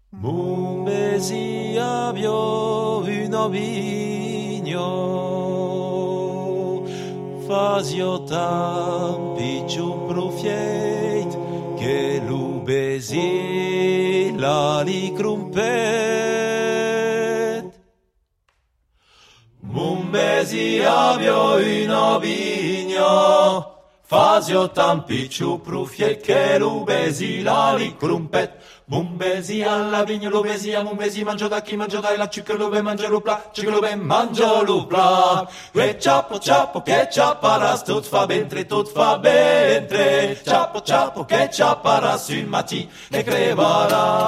Mumbesi avio una vigno, fazio tampi ciù profiet, che l'ubesi la li crumpet. Mumbesi avio una vigno, fazio tampi ciù profiet, che l'ubesi la li crumpet. Mumbesi alla vigna, l'ubesi a mumbesi, mangio da chi mangio dai, la cicca l'ube mangia l'upla, cicca l'ube mangio l'upla. E ciappo ciappo che ciapparas, tut fa bentre, ciappo ciappo che ciapparas, un mati e crevarà.